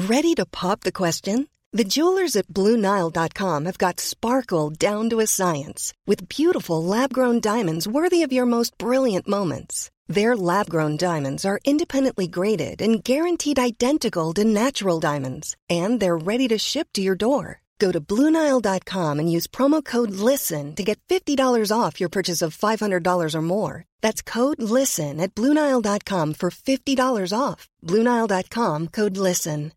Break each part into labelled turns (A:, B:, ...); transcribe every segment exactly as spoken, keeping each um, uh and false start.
A: Ready to pop the question? The jewelers at Blue Nile dot com have got sparkle down to a science with beautiful lab-grown diamonds worthy of your most brilliant moments. Their lab-grown diamonds are independently graded and guaranteed identical to natural diamonds, and they're ready to ship to your door. Go to Blue Nile dot com and use promo code LISTEN to get fifty dollars off your purchase of five hundred dollars or more. That's code LISTEN at Blue Nile dot com for fifty dollars off. Blue Nile dot com, code LISTEN.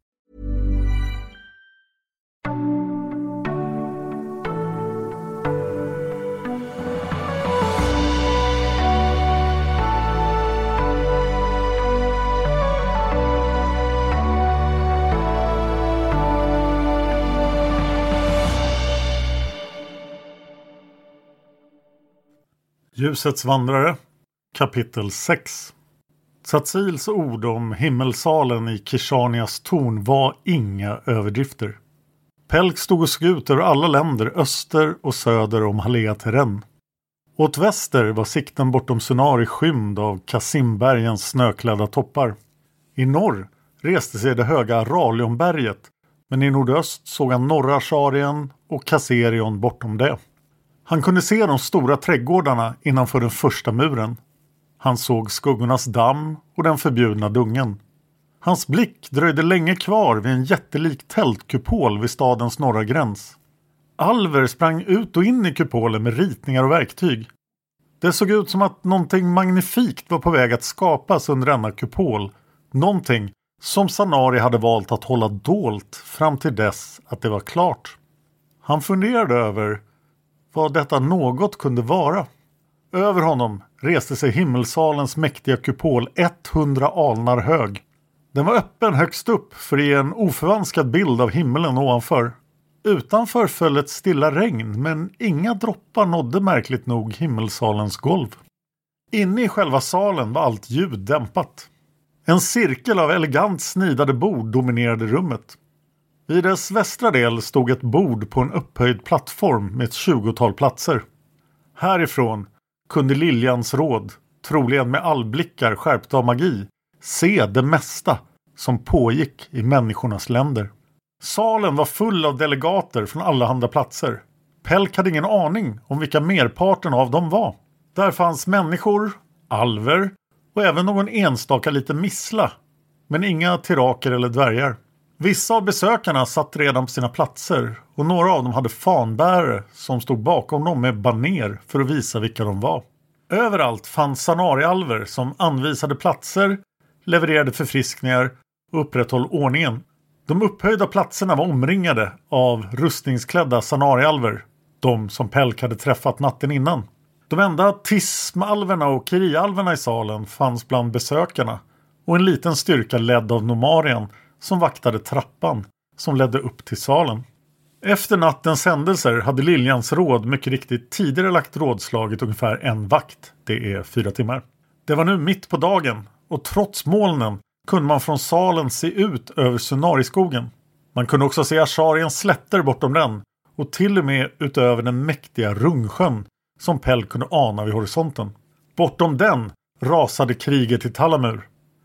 B: Ljusets vandrare, kapitel sex. Tsatsils ord om himmelsalen i Kishanias torn var inga överdrifter. Pelk stod och såg ut över alla länder öster och söder om Halea-terren. Åt väster var sikten bortom Sunari skymd av Kasimbergens snöklädda toppar. I norr reste sig det höga Aralionberget, men i nordöst såg han norra Sharien och Kasserion bortom det. Han kunde se de stora trädgårdarna innanför den första muren. Han såg skuggornas damm och den förbjudna dungen. Hans blick dröjde länge kvar vid en jättelik tältkupol vid stadens norra gräns. Alver sprang ut och in i kupolen med ritningar och verktyg. Det såg ut som att någonting magnifikt var på väg att skapas under denna kupol. Någonting som Sanari hade valt att hålla dolt fram till dess att det var klart. Han funderade över vad detta något kunde vara. Över honom reste sig himmelsalens mäktiga kupol hundra alnar hög. Den var öppen högst upp för att ge en oförvanskad bild av himmelen ovanför. Utanför föll ett stilla regn, men inga droppar nådde märkligt nog himmelsalens golv. Inne i själva salen var allt ljud dämpat. En cirkel av elegant snidade bord dominerade rummet. Vid dess västra del stod ett bord på en upphöjd plattform med ett tjugotal platser. Härifrån kunde Liljans råd, troligen med allblickar skärpta av magi, se det mesta som pågick i människornas länder. Salen var full av delegater från alla andra platser. Pelk hade ingen aning om vilka merparten av dem var. Där fanns människor, alver och även någon enstaka liten missla, men inga tiraker eller dvärgar. Vissa av besökarna satt redan på sina platser och några av dem hade fanbärare som stod bakom dem med baner för att visa vilka de var. Överallt fanns Sanari-alver som anvisade platser, levererade förfriskningar och upprätthöll ordningen. De upphöjda platserna var omringade av rustningsklädda Sanari-alver, de som Pelk hade träffat natten innan. De enda Tism-alverna och Kiri-alverna i salen fanns bland besökarna och en liten styrka ledd av Nomarian som vaktade trappan som ledde upp till salen. Efter nattens händelser hade Liljans råd mycket riktigt tidigare lagt rådslaget ungefär en vakt. Det är fyra timmar. Det var nu mitt på dagen och trots molnen kunde man från salen se ut över Sunari-skogen. Man kunde också se Ashariens slätter bortom den och till och med utöver den mäktiga Rungsjön som Pelk kunde ana vid horisonten. Bortom den rasade kriget i Talamur.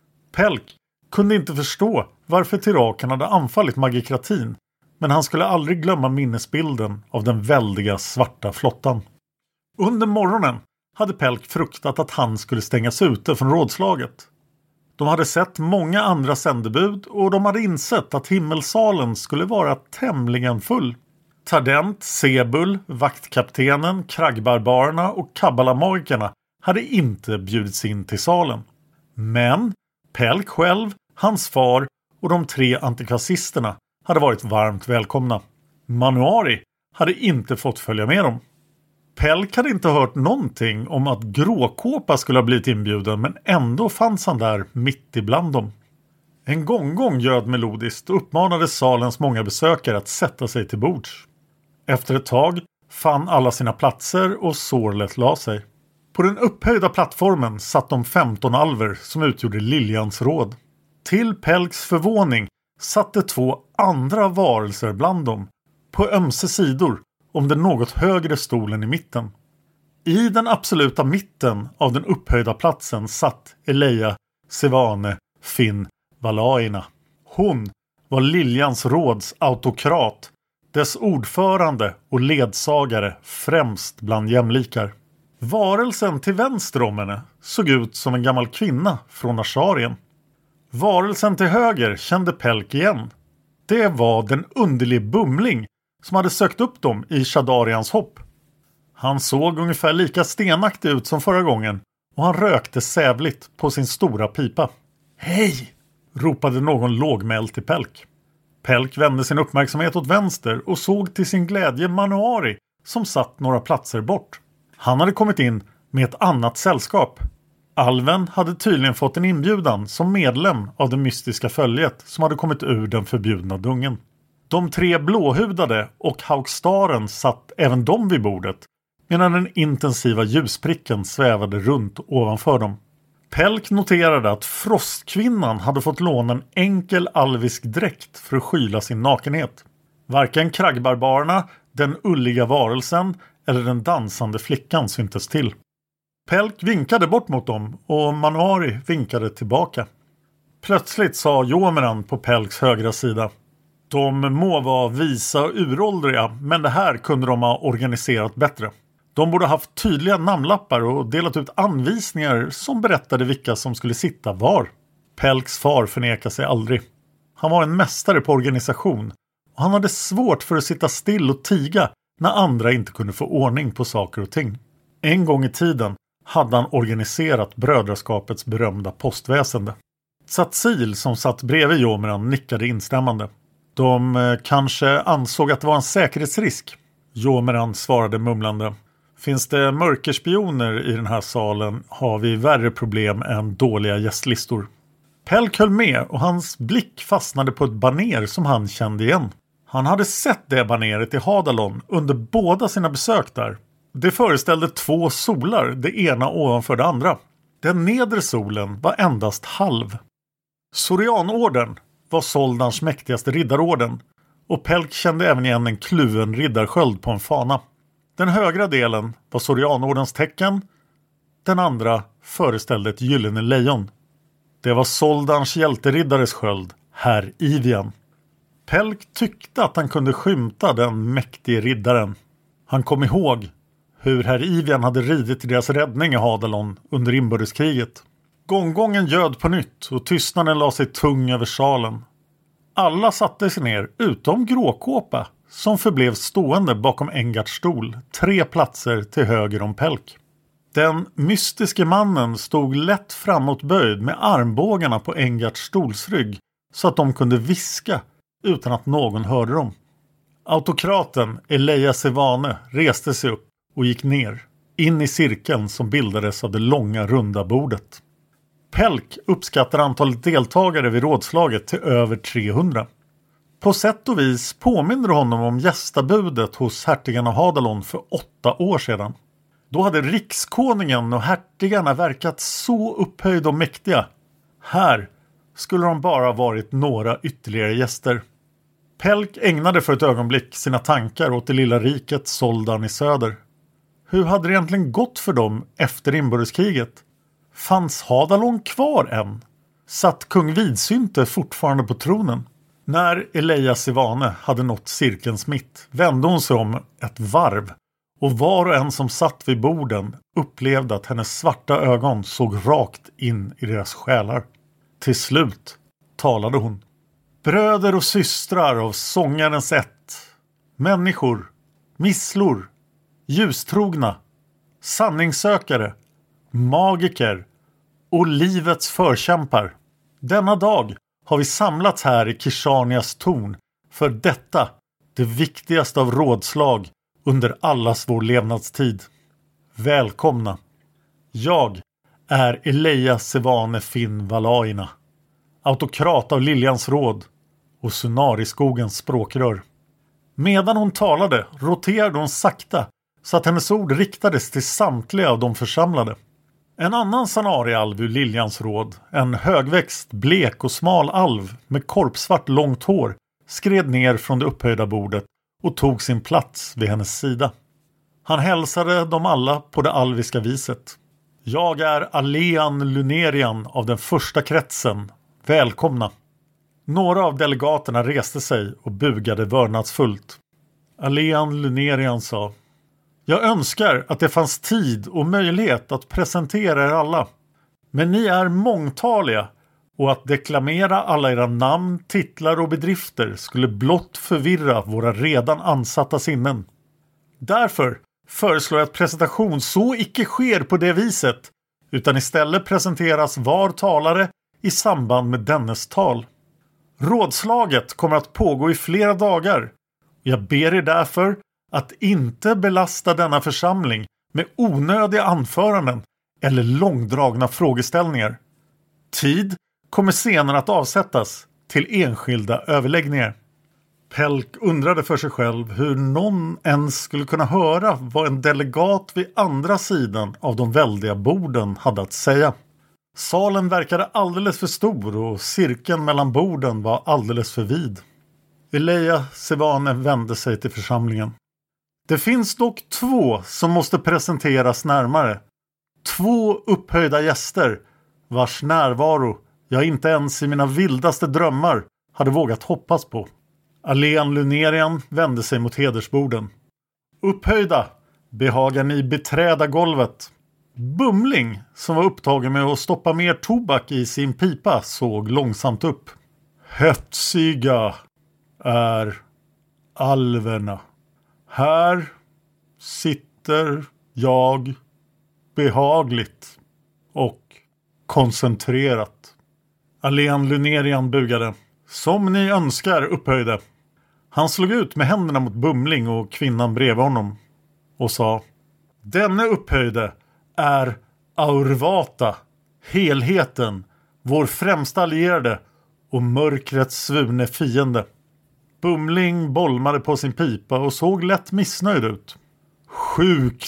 B: Pelk kunde inte förstå varför tiraken hade anfallit magikratin, men han skulle aldrig glömma minnesbilden av den väldiga svarta flottan. Under morgonen hade Pelk fruktat att han skulle stängas ute från rådslaget. De hade sett många andra sändebud och de hade insett att himmelsalen skulle vara tämligen full. Tardent, Sebul, vaktkaptenen, kraggbarbarerna och kabbalamagikerna hade inte bjudits in till salen. Men Pelk själv, hans far och de tre antikvasisterna hade varit varmt välkomna. Manuari hade inte fått följa med dem. Pelk hade inte hört någonting om att Gråkåpa skulle ha blivit inbjuden, men ändå fanns han där mitt ibland dem. En gånggång ljöd melodiskt och uppmanade salens många besökare att sätta sig till bords. Efter ett tag fann alla sina platser och Sorlet la sig. På den upphöjda plattformen satt de femton alver som utgjorde Liljans råd. Till Pelks förvåning satte två andra varelser bland dem, på ömse sidor om den något högre stolen i mitten. I den absoluta mitten av den upphöjda platsen satt Eleia Sevane Finn Valaina. Hon var Liljans råds autokrat, dess ordförande och ledsagare främst bland jämlikar. Varelsen till vänster om henne såg ut som en gammal kvinna från Asharien. Varelsen till höger kände Pelk igen. Det var den underlige Bumling som hade sökt upp dem i Shadarians hopp. Han såg ungefär lika stenaktig ut som förra gången och han rökte sävligt på sin stora pipa. Hej! Ropade någon lågmäld till Pelk. Pelk vände sin uppmärksamhet åt vänster och såg till sin glädje Manuari som satt några platser bort. Han hade kommit in med ett annat sällskap. Alven hade tydligen fått en inbjudan som medlem av det mystiska följet som hade kommit ur den förbjudna dungen. De tre blåhudade och Haugstaren satt även de vid bordet medan den intensiva ljuspricken svävade runt ovanför dem. Pelk noterade att frostkvinnan hade fått låna en enkel alvisk dräkt för att skyla sin nakenhet. Varken kraggbarbarerna, den ulliga varelsen eller den dansande flickan syntes till. Pelk vinkade bort mot dem och Manuari vinkade tillbaka. Plötsligt sa Jomeran på Pelks högra sida: de må vara visa och uråldriga, men det här kunde de ha organiserat bättre. De borde haft tydliga namnlappar och delat ut anvisningar som berättade vilka som skulle sitta var. Pelks far förnekade sig aldrig. Han var en mästare på organisation och han hade svårt för att sitta still och tiga när andra inte kunde få ordning på saker och ting. En gång i tiden hade han organiserat brödraskapets berömda postväsende. Tsatzil som satt bredvid Jomeran nickade instämmande. De eh, kanske ansåg att det var en säkerhetsrisk. Jomeran svarade mumlande: finns det mörkerspioner i den här salen har vi värre problem än dåliga gästlistor. Pelk höll med och hans blick fastnade på ett baner som han kände igen. Han hade sett det baneret i Hadalon under båda sina besök där. Det föreställde två solar, det ena ovanför det andra. Den nedre solen var endast halv. Sorianorden var Soldans mäktigaste riddarorden och Pelk kände även igen en kluven riddarsköld på en fana. Den högra delen var Sorianordens tecken, den andra föreställde ett gyllene lejon. Det var Soldans hjälteriddares sköld, herr Ivian. Pelk tyckte att han kunde skymta den mäktige riddaren. Han kom ihåg hur herr Ivian hade ridit i deras räddning i Hadalon under inbördeskriget. Gånggången göd på nytt och tystnaden la sig tung över salen. Alla satte sig ner utom Gråkåpa som förblev stående bakom Engarts stol, tre platser till höger om Pelk. Den mystiske mannen stod lätt framåtböjd med armbågarna på Engarts stolsrygg så att de kunde viska utan att någon hörde dem. Autokraten Eleia Sevane reste sig upp och gick ner, in i cirkeln som bildades av det långa runda bordet. Pelk uppskattar antalet deltagare vid rådslaget till över trehundra. På sätt och vis påminner honom om gästabudet hos hertigen av Hadalon för åtta år sedan. Då hade rikskonungen och hertigarna verkat så upphöjda och mäktiga. Här skulle de bara varit några ytterligare gäster. Pelk ägnade för ett ögonblick sina tankar åt det lilla riket Soldan i söder. Hur hade det egentligen gått för dem efter inbördeskriget? Fanns Hadalon kvar än? Satt kung Vidsynte fortfarande på tronen? När Eleia Sevane hade nått cirkelns mitt vände hon sig om ett varv och var och en som satt vid borden upplevde att hennes svarta ögon såg rakt in i deras själar. Till slut talade hon. Bröder och systrar av sångarens ett, människor, misslor, ljustrogna, sanningssökare, magiker och livets förkämpar. Denna dag har vi samlats här i Kishanias torn för detta, det viktigaste av rådslag under allas vår levnadstid. Välkomna. Jag är Eleia Sevane Finn Valaina, autokrat av Liljans råd och Sunariskogens språkrör. Medan hon talade roterade hon sakta så att hennes ord riktades till samtliga av de församlade. En annan Sanari-alv ur Liljans råd, en högväxt, blek och smal alv med korpsvart långt hår, skred ner från det upphöjda bordet och tog sin plats vid hennes sida. Han hälsade dem alla på det alviska viset. Jag är Alean Lunerian av den första kretsen. Välkomna. Några av delegaterna reste sig och bugade vördnadsfullt. Alean Lunerian sa: Jag önskar att det fanns tid och möjlighet att presentera er alla. Men ni är mångtaliga och att deklamera alla era namn, titlar och bedrifter skulle blott förvirra våra redan ansatta sinnen. Därför föreslår jag att presentation så icke sker på det viset, utan istället presenteras var talare i samband med dennes tal. Rådslaget kommer att pågå i flera dagar. Jag ber er därför att inte belasta denna församling med onödiga anföranden eller långdragna frågeställningar. Tid kommer senare att avsättas till enskilda överläggningar. Pelk undrade för sig själv hur någon ens skulle kunna höra vad en delegat vid andra sidan av de väldiga borden hade att säga. Salen verkade alldeles för stor och cirkeln mellan borden var alldeles för vid. Eleja Sevane vände sig till församlingen. Det finns dock två som måste presenteras närmare. Två upphöjda gäster vars närvaro jag inte ens i mina vildaste drömmar hade vågat hoppas på. Alean Lunerian vände sig mot hedersborden. Upphöjda, behagar ni beträda golvet? Bumling, som var upptagen med att stoppa mer tobak i sin pipa, såg långsamt upp. Hötsiga är alverna. Här sitter jag behagligt och koncentrerat. Alean Lunerian bugade. Som ni önskar, upphöjde. Han slog ut med händerna mot Bumling och kvinnan bredvid honom och sa: Denne upphöjde är Aurvata, helheten, vår främsta allierade och mörkrets svurne fiende. Bumling bolmade på sin pipa och såg lätt missnöjd ut. Sjukt!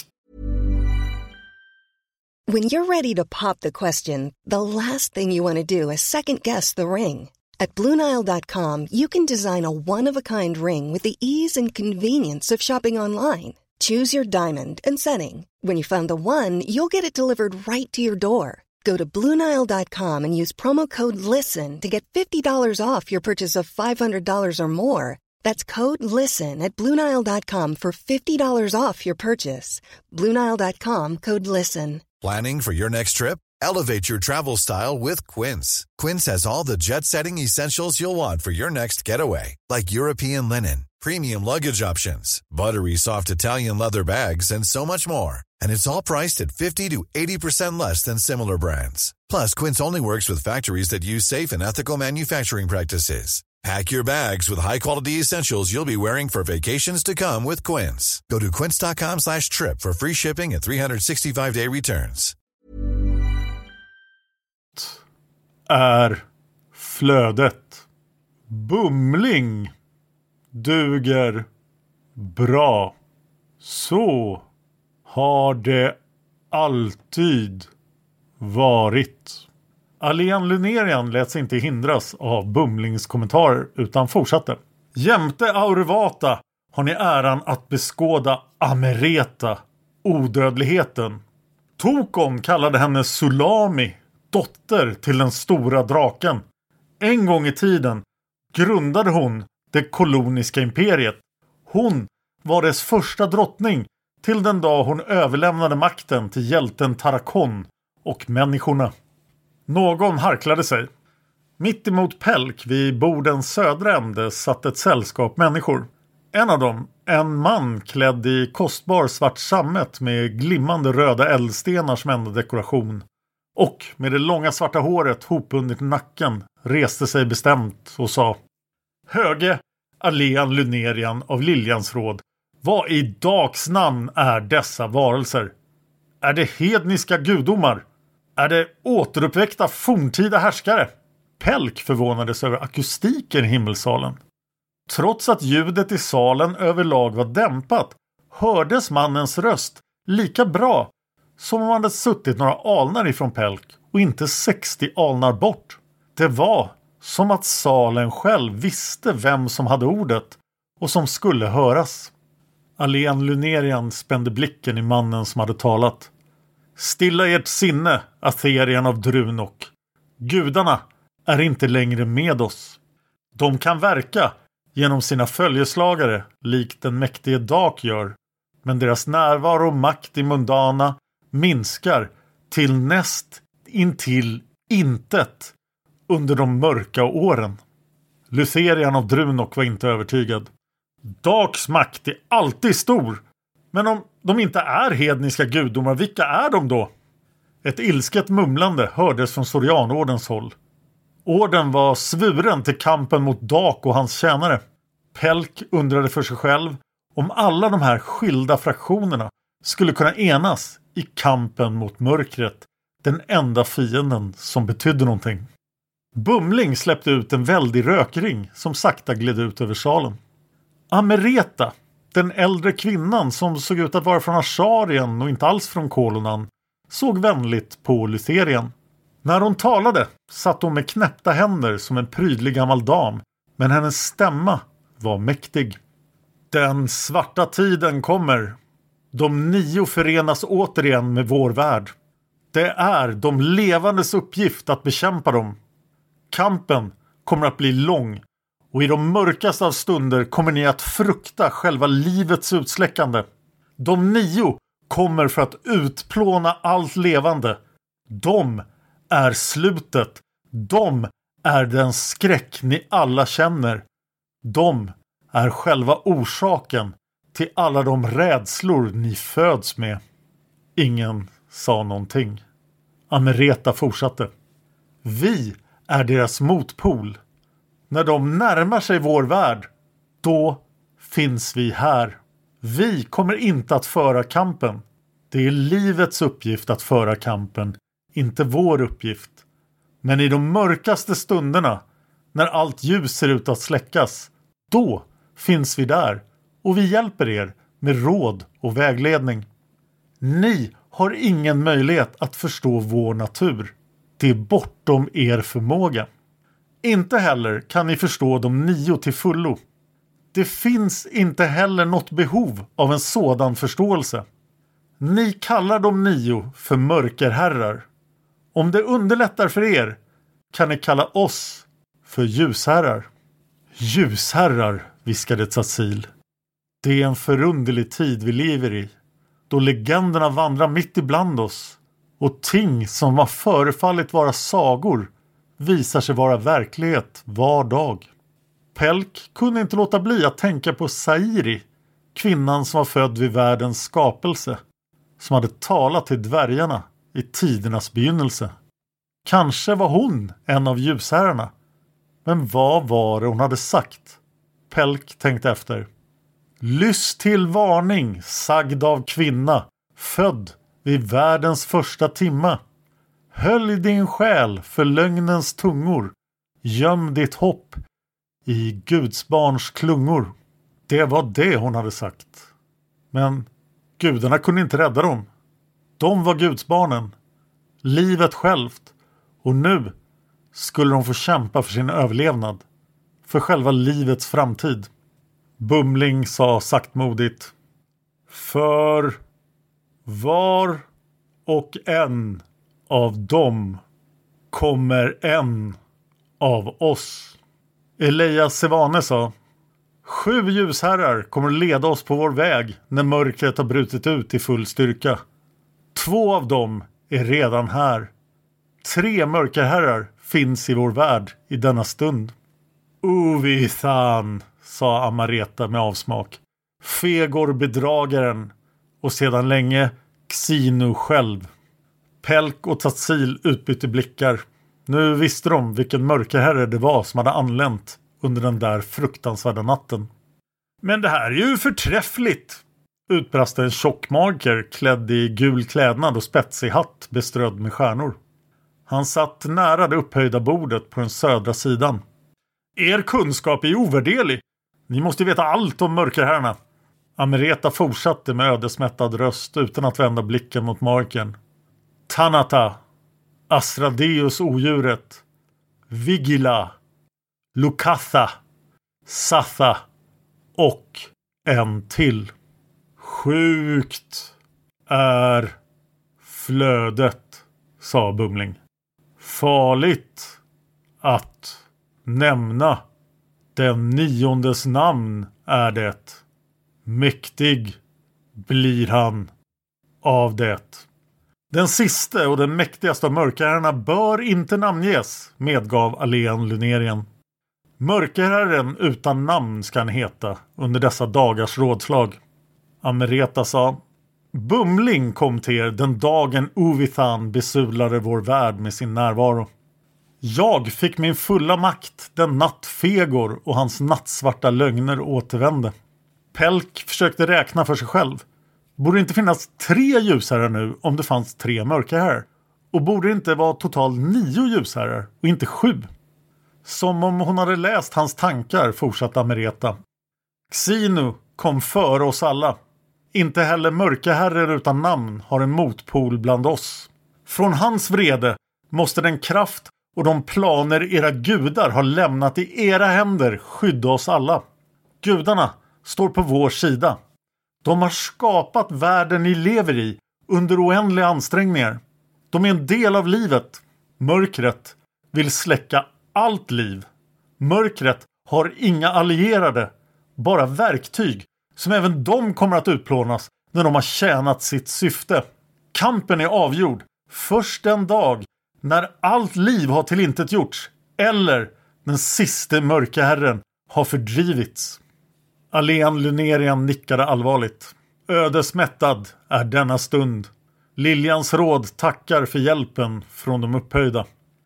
A: When you're ready to pop the question, the last thing you want to do is second-guess the ring. At Blue Nile dot com, you can design a one-of-a-kind ring with the ease and convenience of shopping online. Choose your diamond and setting. When you find the one, you'll get it delivered right to your door. Go to Blue Nile dot com and use promo code LISTEN to get fifty dollars off your purchase of five hundred dollars or more. That's code LISTEN at Blue Nile dot com for fifty dollars off your purchase. Blue Nile dot com, code LISTEN.
C: Planning for your next trip? Elevate your travel style with Quince. Quince has all the jet-setting essentials you'll want for your next getaway, like European linen, premium luggage options, buttery soft Italian leather bags, and so much more. And it's all priced at fifty to eighty percent less than similar brands. Plus, Quince only works with factories that use safe and ethical manufacturing practices. Pack your bags with high-quality essentials you'll be wearing for vacations to come with Quince. Go to quince dot com slash trip for free shipping and three sixty-five day returns.
B: Är flödet. Bumling duger bra. Så har det alltid varit. Alean Lunerian lät sig inte hindras av Bumlings kommentarer utan fortsatte. Jämte Aurvata har ni äran att beskåda Amereta, odödligheten. Tokon kallade henne Sulami, dotter till den stora draken. En gång i tiden grundade hon det koloniska imperiet. Hon var dess första drottning till den dag hon överlämnade makten till hjälten Tarakon och människorna. Någon harklade sig. Mitt emot Pelk vid bordens södra ände satt ett sällskap människor. En av dem, en man klädd i kostbar svart sammet med glimmande röda eldstenar som enda dekoration. Och med det långa svarta håret hopundet i nacken reste sig bestämt och sa: Höge Alean Lunerian av Liljans råd, vad i dags namn är dessa varelser? Är det hedniska gudomar? Är det återuppväckta forntida härskare? Pelk förvånades över akustiken i himmelsalen. Trots att ljudet i salen överlag var dämpat hördes mannens röst lika bra som om han hade suttit några alnar ifrån Pelk och inte sextio alnar bort. Det var som att salen själv visste vem som hade ordet och som skulle höras. Alean Lunerian spände blicken i mannen som hade talat. Stilla ert sinne, Atherian av Drunok. Gudarna är inte längre med oss. De kan verka genom sina följeslagare likt den mäktige Dark gör, men deras närvaro och makt i mundana minskar till näst intill intet under de mörka åren. Lutherian av Drunok var inte övertygad. Darks makt är alltid stor, men om de inte är hedniska gudomar, vilka är de då? Ett ilsket mumlande hördes från Sorianordens håll. Orden var svuren till kampen mot Dark och hans tjänare. Pelk undrade för sig själv om alla de här skilda fraktionerna skulle kunna enas i kampen mot mörkret, den enda fienden som betydde någonting. Bumling släppte ut en väldig rökring som sakta gled ut över salen. Amereta, den äldre kvinnan som såg ut att vara från Asharien och inte alls från Kolonan, såg vänligt på Lutherian. När hon talade satt hon med knäppta händer som en prydlig gammal dam, men hennes stämma var mäktig. Den svarta tiden kommer. De nio förenas återigen med vår värld. Det är de levandes uppgift att bekämpa dem. Kampen kommer att bli lång, och i de mörkaste av stunder kommer ni att frukta själva livets utsläckande. De nio kommer för att utplåna allt levande. De är slutet. De är den skräck ni alla känner. De är själva orsaken till alla de rädslor ni föds med. Ingen sa någonting. Amereta fortsatte. Vi är deras motpol. När de närmar sig vår värld, då finns vi här. Vi kommer inte att föra kampen. Det är livets uppgift att föra kampen, inte vår uppgift. Men i de mörkaste stunderna, när allt ljus ser ut att släckas, då finns vi där och vi hjälper er med råd och vägledning. Ni har ingen möjlighet att förstå vår natur. Det är bortom er förmåga. Inte heller kan ni förstå de nio till fullo. Det finns inte heller något behov av en sådan förståelse. Ni kallar de nio för mörkerherrar. Om det underlättar för er kan ni kalla oss för ljusherrar. Ljusherrar, viskade Tsatzil. Det är en förunderlig tid vi lever i, då legenderna vandrar mitt ibland oss och ting som har förefallit vara sagor visar sig vara verklighet var dag. Pelk kunde inte låta bli att tänka på Sairi, kvinnan som var född vid världens skapelse, som hade talat till dvärgarna i tidernas begynnelse. Kanske var hon en av ljusherrarna. Men vad var det hon hade sagt? Pelk tänkte efter. Lyss till varning, sagd av kvinna, född vid världens första timma. Hölj din själ för lögnens tungor. Göm ditt hopp i Guds barns klungor. Det var det hon hade sagt. Men gudarna kunde inte rädda dem. De var Guds barnen. Livet självt. Och nu skulle de få kämpa för sin överlevnad. För själva livets framtid. Bumling sa saktmodigt. För var och en av dem kommer en av oss. Elias Sevane sa. Sju ljusherrar kommer leda oss på vår väg när mörkret har brutit ut i full styrka. Två av dem är redan här. Tre mörkerherrar finns i vår värld i denna stund. Uvithan, sa Amareta med avsmak. Fegor bedragaren och sedan länge Xinu själv. Pelk och Tsatzil utbytte blickar. Nu visste de vilken mörkerherre det var som hade anlänt under den där fruktansvärda natten. Men det här är ju förträffligt, utbrast en tjockmager klädd i gul klädnad och spetsig hatt beströdd med stjärnor. Han satt nära det upphöjda bordet på den södra sidan. Er kunskap är ovärderlig. Ni måste veta allt om mörkerherrarna. Amereta fortsatte med ödesmättad röst utan att vända blicken mot marken. Tanata, Asradeus odjuret, Vigila, Lukatha, Satha och en till. Sjukt är flödet, sa Bumling. Farligt att nämna Den niondes namn är det. Mäktig blir han av det. Den sista och den mäktigaste av mörkherrarna bör inte namnges, medgav Alén Lunerien. Mörkerherren utan namn ska han heta under dessa dagars rådslag. Amereta sa: Bumling kom till er den dagen Uvithan besudlade vår värld med sin närvaro. Jag fick min fulla makt den natt Fegor och hans nattsvarta lögner återvände. Pelk försökte räkna för sig själv. Borde det inte finnas tre ljusherrar nu om det fanns tre mörkerherrar? Och borde det inte vara totalt nio ljusherrar och inte sju? Som om hon hade läst hans tankar, fortsatte Amereta. Xinu kom före oss alla. Inte heller mörkerherrar utan namn har en motpol bland oss. Från hans vrede måste den kraft och de planer era gudar har lämnat i era händer skydda oss alla. Gudarna står på vår sida. De har skapat världen ni lever i under oändliga ansträngningar. De är en del av livet. Mörkret vill släcka allt liv. Mörkret har inga allierade, bara verktyg som även de kommer att utplånas när de har tjänat sitt syfte. Kampen är avgjord först den dag när allt liv har tillintetgjorts eller den sista mörkerherren har fördrivits. Alén Lunerien nickade allvarligt. Ödesmättad är denna stund. Liljans råd tackar för hjälpen från de upphöjda.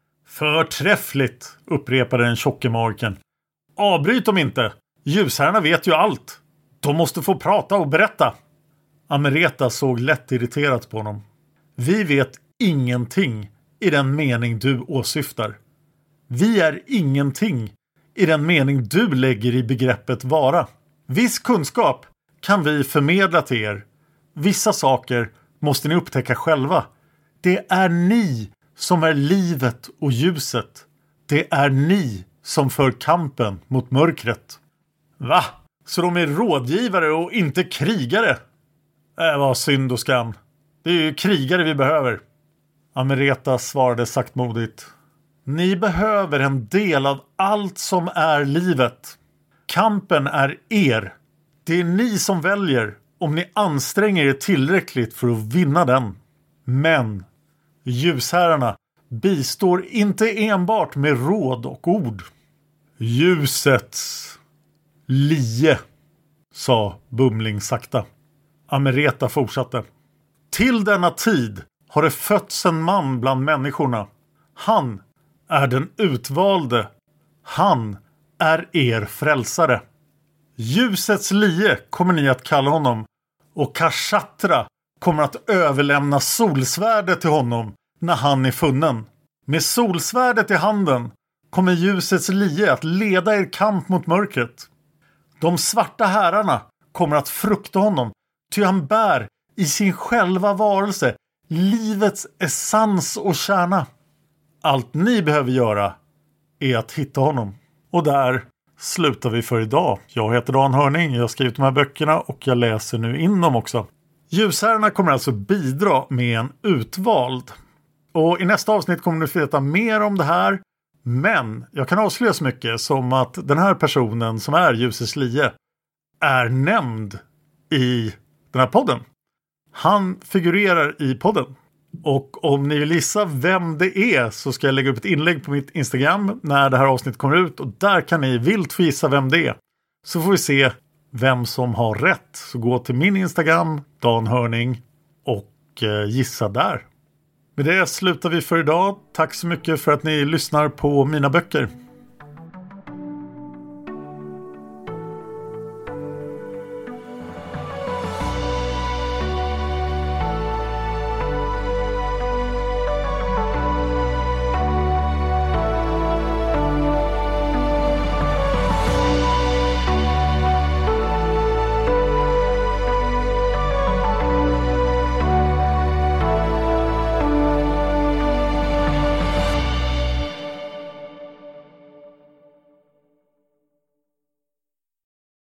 B: Förträffligt, upprepade den tjocke marken. Avbryt dem inte. Ljusherrarna vet ju allt. De måste få prata och berätta. Amereta såg lätt irriterat på honom. Vi vet ingenting i den mening du åsyftar. Vi är ingenting i den mening du lägger i begreppet vara. Viss kunskap kan vi förmedla till er. Vissa saker måste ni upptäcka själva. Det är ni som är livet och ljuset. Det är ni som för kampen mot mörkret. Va? Så de är rådgivare och inte krigare? Det var synd och skam. Det är ju krigare vi behöver. Amereta svarade saktmodigt. Ni behöver en del av allt som är livet. Kampen är er. Det är ni som väljer om ni anstränger er tillräckligt för att vinna den. Men ljusherrarna bistår inte enbart med råd och ord. Ljusets lie, sa Bumling sakta. Amereta fortsatte. Till denna tid har det fötts en man bland människorna. Han är den utvalde. Han är er frälsare. Ljusets lie kommer ni att kalla honom. Och Kashatra kommer att överlämna solsvärdet till honom när han är funnen. Med solsvärdet i handen kommer ljusets lie att leda er kamp mot mörkret. De svarta herrarna kommer att frukta honom, ty han bär i sin själva varelse livets essens och kärna. Allt ni behöver göra är att hitta honom. Och där slutar vi för idag. Jag heter Dan Hörning, jag har skrivit de här böckerna och jag läser nu in dem också. Ljusherrarna kommer alltså bidra med en utvald. Och i nästa avsnitt kommer ni få veta mer om det här. Men jag kan avslöja så mycket som att den här personen som är ljusets lie är nämnd i den här podden. Han figurerar i podden. Och om ni vill gissa vem det är så ska jag lägga upp ett inlägg på mitt Instagram när det här avsnittet kommer ut. Och där kan ni vilt få gissa vem det är. Så får vi se vem som har rätt. Så gå till min Instagram, Dan Hörning, och eh, gissa där. Med det slutar vi för idag. Tack så mycket för att ni lyssnar på mina böcker.